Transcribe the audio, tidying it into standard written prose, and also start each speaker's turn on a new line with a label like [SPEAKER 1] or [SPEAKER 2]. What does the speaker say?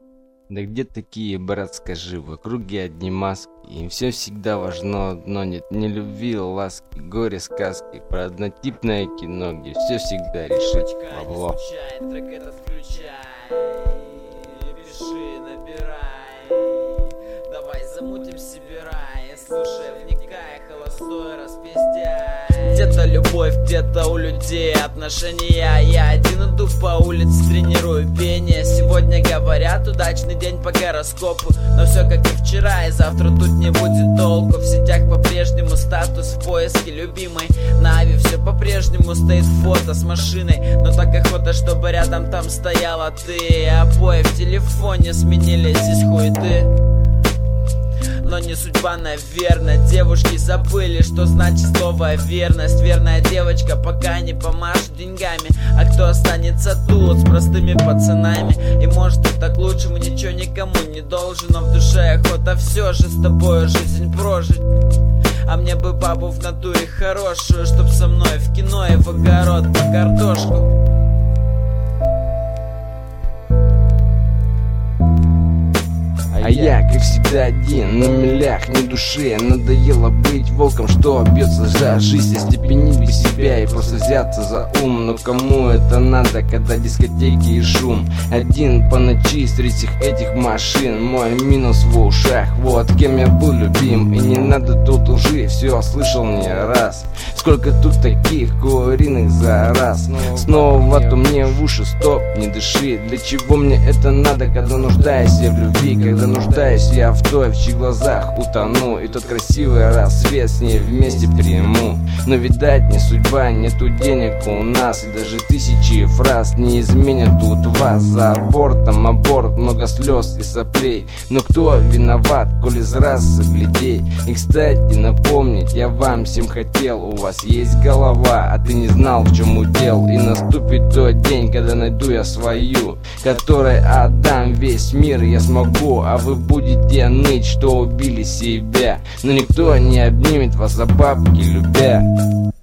[SPEAKER 1] Да где такие, брат, скажи, в округе одни маски. Им все всегда важно, но нет ни любви, ласки, горе, сказки. Про однотипное кино, где все всегда решить бабло.
[SPEAKER 2] Трек этот включай, пиши, набирай, давай замутим себе рай, слушай, вникай, холостой распиздяй. Где-то любовь, где-то у людей отношения. Я один иду по улице, тренирую пение. Сегодня говорят удачный день по гороскопу, но все как и вчера, и завтра тут не будет толку. В сетях по-прежнему статус в поиске любимой. На Ави все по-прежнему стоит фото с машиной, но так охота, чтобы рядом там стояла ты. Обои в телефоне сменили здесь хуеты, но не судьба, наверное. Девушки забыли, что значит слово верность. Верная девочка пока не помашет деньгами, а кто останется тут с простыми пацанами? И может и так лучше, мы ничего никому не должен, но в душе охота все же с тобою жизнь прожить. А мне бы бабу в натуре хорошую, чтоб со мной в кино и в огород по картошку.
[SPEAKER 1] А я, как всегда, один, на милях, ни души. Надоело быть волком, что бьется за жизнь. Остепенить бы себя и просто взяться за ум. Но кому это надо, когда дискотеки и шум? Один по ночи среди всех этих машин. Мой минус в ушах, вот кем я был любим. И не надо тут лжи, все слышал не раз. Сколько тут таких куриных за раз. Снова то мне в уши, стоп, не дыши. Для чего мне это надо, когда нуждаюсь я в любви? Когда нуждаюсь я в той, в чьих глазах утону, и тот красивый рассвет с ней вместе приму. Но видать не судьба, нету денег у нас, и даже тысячи фраз не изменят тут вас. За абортом аборт, много слез и соплей. Но кто виноват, коль из раз заглядей? И кстати напомнить я вам всем хотел: у вас есть голова, а ты не знал, в чем удел. И наступит тот день, когда найду я свою, которой отдам весь мир я смогу. А вы будете ныть, что убили себя, но никто не обнимет вас за бабки любя.